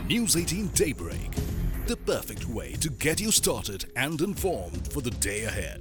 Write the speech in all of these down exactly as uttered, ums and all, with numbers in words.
News eighteen Daybreak, the perfect way to get you started and informed for the day ahead.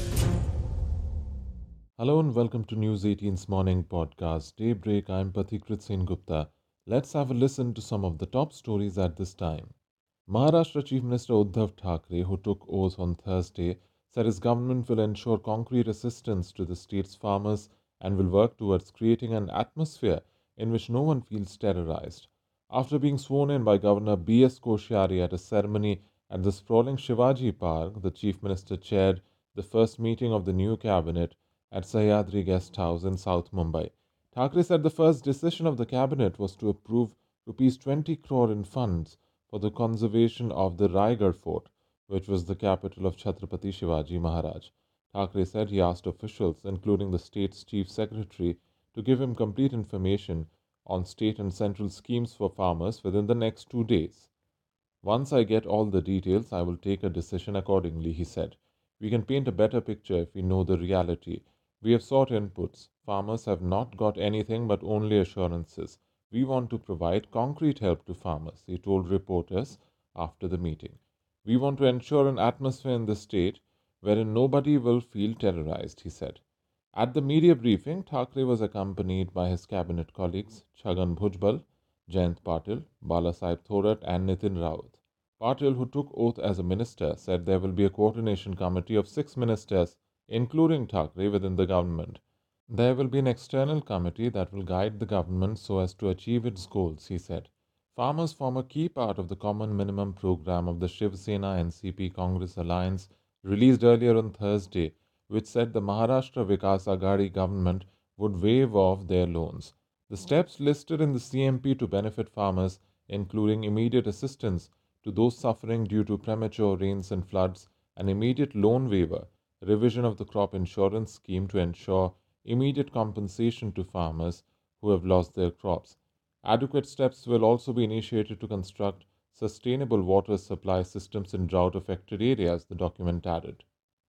Hello and welcome to News eighteen's morning podcast, Daybreak. I'm Pathikrit Singh Gupta. Let's have a listen to some of the top stories at this time. Maharashtra Chief Minister Uddhav Thackeray, who took oath on Thursday, said his government will ensure concrete assistance to the state's farmers and will work towards creating an atmosphere in which no one feels terrorized. After being sworn in by Governor B S Koshyari at a ceremony at the sprawling Shivaji Park, the Chief Minister chaired the first meeting of the new cabinet at Sahyadri Guest House in South Mumbai. Thackeray said the first decision of the cabinet was to approve rupees twenty crore in funds for the conservation of the Raigarh Fort, which was the capital of Chhatrapati Shivaji Maharaj. Thackeray said he asked officials, including the state's chief secretary, to give him complete information on state and central schemes for farmers within the next two days. Once I get all the details, I will take a decision accordingly, he said. We can paint a better picture if we know the reality. We have sought inputs. Farmers have not got anything but only assurances. We want to provide concrete help to farmers, he told reporters after the meeting. We want to ensure an atmosphere in the state wherein nobody will feel terrorized, he said. At the media briefing, Thackeray was accompanied by his cabinet colleagues Chhagan Bhujbal, Jayant Patil, Balasaheb Thorat and Nitin Raut. Patil, who took oath as a minister, said there will be a coordination committee of six ministers, including Thackeray, within the government. There will be an external committee that will guide the government so as to achieve its goals, he said. Farmers form a key part of the Common Minimum Program of the Shiv Sena N C P Congress Alliance, released earlier on Thursday, which said the Maharashtra Vikas Aghadi government would waive off their loans. The steps listed in the C M P to benefit farmers, including immediate assistance to those suffering due to premature rains and floods, an immediate loan waiver, revision of the crop insurance scheme to ensure immediate compensation to farmers who have lost their crops. Adequate steps will also be initiated to construct sustainable water supply systems in drought-affected areas, the document added.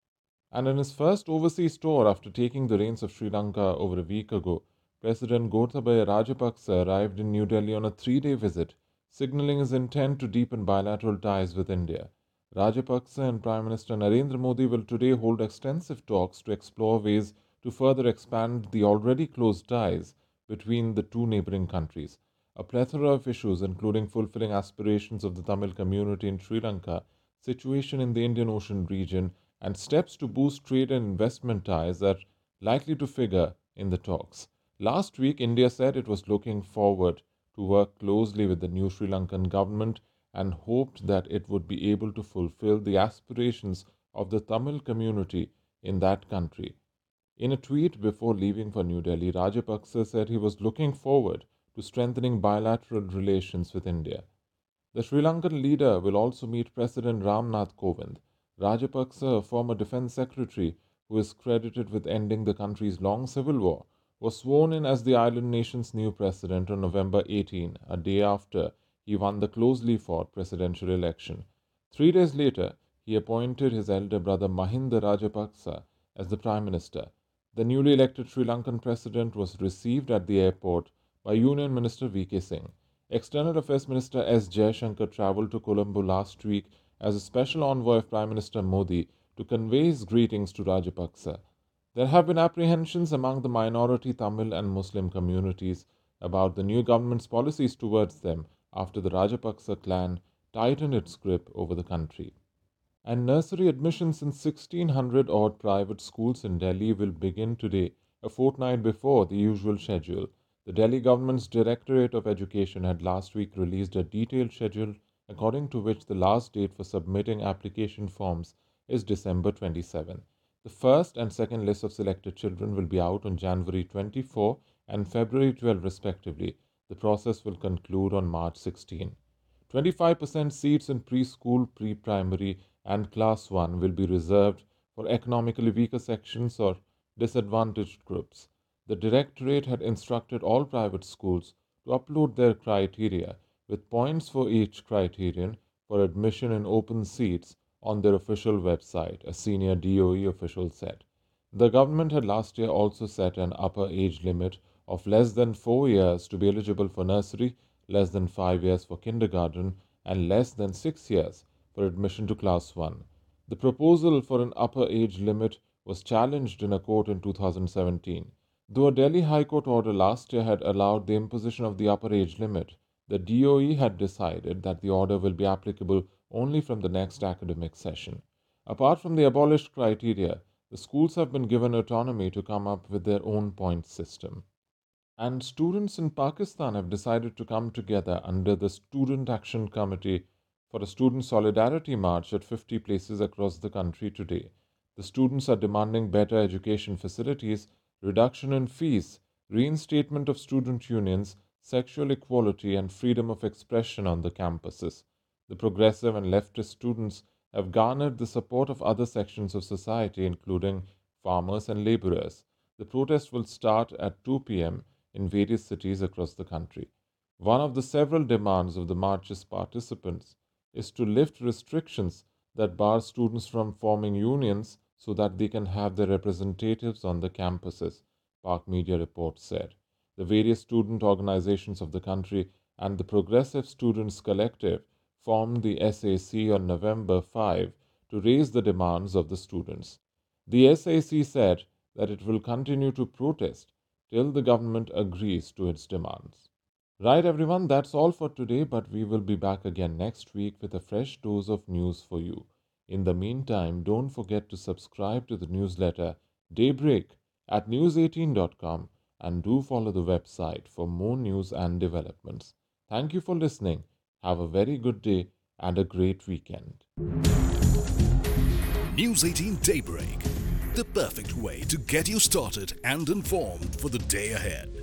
And in his first overseas tour after taking the reins of Sri Lanka over a week ago, President Gotabaya Rajapaksa arrived in New Delhi on a three-day visit, signaling his intent to deepen bilateral ties with India. Rajapaksa and Prime Minister Narendra Modi will today hold extensive talks to explore ways to further expand the already close ties between the two neighboring countries. A plethora of issues, including fulfilling aspirations of the Tamil community in Sri Lanka, situation in the Indian Ocean region, and steps to boost trade and investment ties, are likely to figure in the talks. Last week, India said it was looking forward to work closely with the new Sri Lankan government and hoped that it would be able to fulfill the aspirations of the Tamil community in that country. In a tweet before leaving for New Delhi, Rajapaksa said he was looking forward to strengthening bilateral relations with India. The Sri Lankan leader will also meet President Ramnath Kovind. Rajapaksa, a former defense secretary who is credited with ending the country's long civil war, was sworn in as the island nation's new president on November eighteenth, a day after he won the closely fought presidential election. Three days later, he appointed his elder brother Mahinda Rajapaksa as the prime minister. The newly elected Sri Lankan president was received at the airport by Union Minister V K Singh. External Affairs Minister S. Jaishankar travelled to Colombo last week as a special envoy of Prime Minister Modi to convey his greetings to Rajapaksa. There have been apprehensions among the minority Tamil and Muslim communities about the new government's policies towards them after the Rajapaksa clan tightened its grip over the country. And nursery admissions in sixteen hundred odd private schools in Delhi will begin today, a fortnight before the usual schedule. The Delhi government's Directorate of Education had last week released a detailed schedule according to which the last date for submitting application forms is December twenty-seventh. The first and second lists of selected children will be out on January twenty-fourth and February twelfth respectively. The process will conclude on March sixteenth. twenty-five percent seats in preschool, pre-primary and class one will be reserved for economically weaker sections or disadvantaged groups. The Directorate had instructed all private schools to upload their criteria with points for each criterion for admission in open seats on their official website, a senior D O E official said. The government had last year also set an upper age limit of less than four years to be eligible for nursery, less than five years for kindergarten, and less than six years for admission to class one. The proposal for an upper age limit was challenged in a court in two thousand seventeen. Though a Delhi High Court order last year had allowed the imposition of the upper age limit, the D O E had decided that the order will be applicable only from the next academic session. Apart from the abolished criteria, the schools have been given autonomy to come up with their own point system. And students in Pakistan have decided to come together under the Student Action Committee for a student solidarity march at fifty places across the country today. The students are demanding better education facilities, reduction in fees, reinstatement of student unions, sexual equality, and freedom of expression on the campuses. The progressive and leftist students have garnered the support of other sections of society, including farmers and laborers. The protest will start at two p m in various cities across the country. One of the several demands of the march's participants is to lift restrictions that bar students from forming unions so that they can have their representatives on the campuses, Pak Media Report said. The various student organizations of the country and the Progressive Students Collective formed the S A C on November fifth to raise the demands of the students. The S A C said that it will continue to protest till the government agrees to its demands. Right, everyone, that's all for today, but we will be back again next week with a fresh dose of news for you. In the meantime, don't forget to subscribe to the newsletter Daybreak at news eighteen dot com and do follow the website for more news and developments. Thank you for listening. Have a very good day and a great weekend. News eighteen Daybreak, the perfect way to get you started and informed for the day ahead.